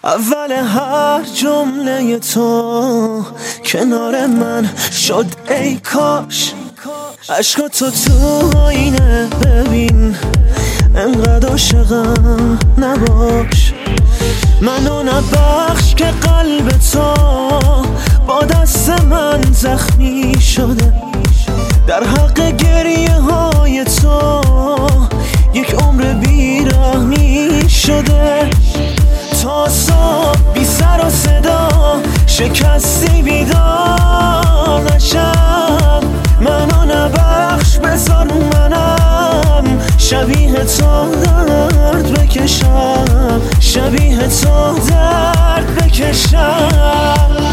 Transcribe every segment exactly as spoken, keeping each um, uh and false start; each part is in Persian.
اول هر جمله تو کنار من شد ای کاش. عشق تو تو آینه ببین، انقدر عاشقم نباش. منو نبخش که قلب تو با دست من زخمی شده. در حق گریه های تو یک عمر بیرحمی شده. تا صبح بی سر و صدا شکستی بیدار نشم. منو نبخش بذار منم شبیه تو درد بکشم، شبیه تو درد بکشم.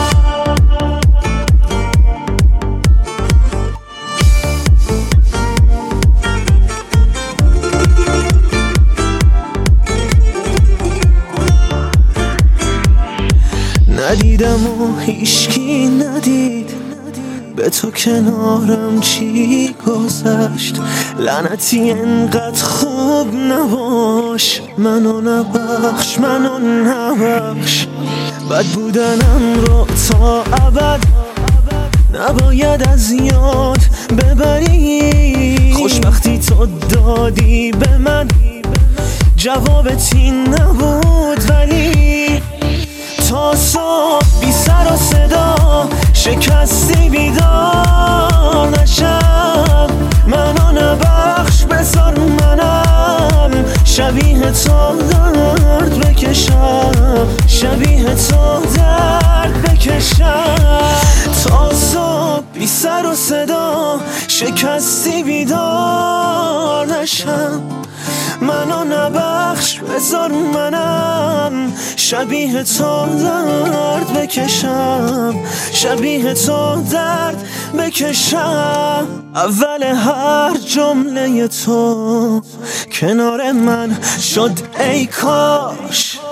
ندیدم و هیچکی ندید، به تو کنارم چی گذشت. لعنتی انقدر خوب نباش، منو نبخش منو نبخش. بد بودنم رو تا ابد نباید از یاد ببری. خوشبختی تو دادی به من، جوابت این نبود ولی تا صبح بی سر و صدا شکستی بیدار نشم. منو نبخش بذار منم شبیه تو درد بکشم، شبیه تو درد بکشم. تا صبح بی سر و صدا شکستی بیدار نشم. منو نبخش بذار منم شبیه تو درد بکشم، شبیه تو درد بکشم. اول هر جمله تو کنار من شد ای کاش.